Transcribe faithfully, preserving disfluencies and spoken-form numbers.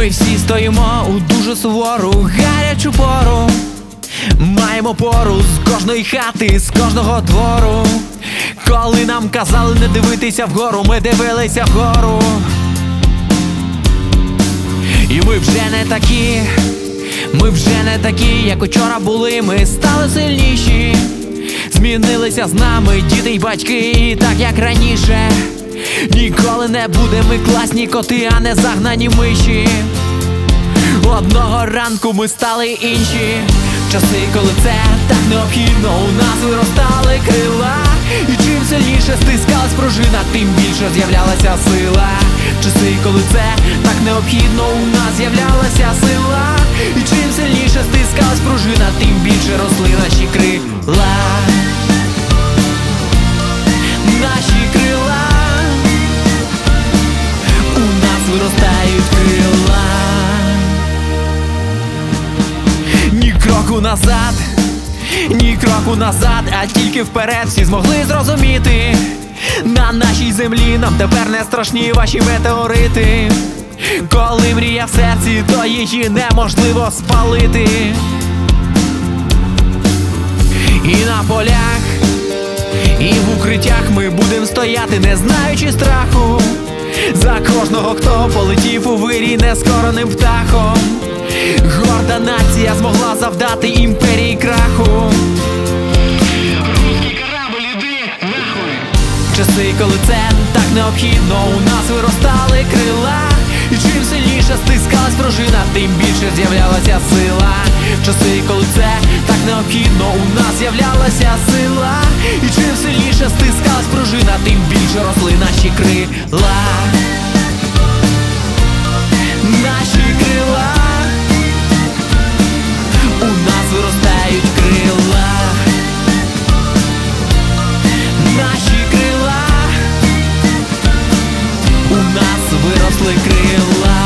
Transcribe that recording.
Ми всі стоїмо у дуже сувору, гарячу пору. Маємо пору з кожної хати, з кожного двору. Коли нам казали не дивитися вгору, ми дивилися вгору. І ми вже не такі, ми вже не такі, як учора були. Ми стали сильніші, змінилися з нами діти й батьки, і так як раніше. Ніколи не будемо ми класні коти, а не загнані миші. Одного ранку ми стали інші. Часи, коли це так необхідно, у нас виростали крила. І чим сильніше стискалась пружина, тим більше з'являлася сила. Часи, коли це так необхідно, у нас з'являлася сила. І чим сильніше стискалась пружина, тим більше росли наші крила. Наші крила, у нас виростають крила. Ні кроку назад, ні кроку назад, а тільки вперед. Всі змогли зрозуміти, на нашій землі нам тепер не страшні ваші метеорити. Коли мрія в серці, то її неможливо спалити. І на полях, і в укриттях ми будем стояти, не знаючи страху. За кожного, хто полетів у вирій нескороним птахом. Горда нація змогла завдати імперії краху. Русський корабль, іди нахуй. Часи, коли це так необхідно, у нас виростали крила. І чим сильніше стискалась пружина, тим більше з'являлася сила. Часи, коли це так необхідно, у нас з'являлася сила. І чим сильніше стискалась пружина, тим більше росли наші крила. Наші крила, у нас виростають крила. Наші крила, у нас виросли крила.